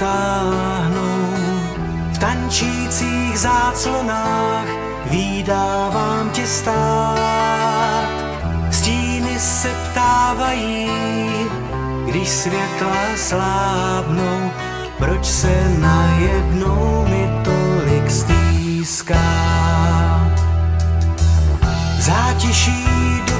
táhnou. V tančících záclonách vídávám tě stát. Stíny se ptávají, když světla slábnou, proč se najednou mi tolik stýská. Zátiší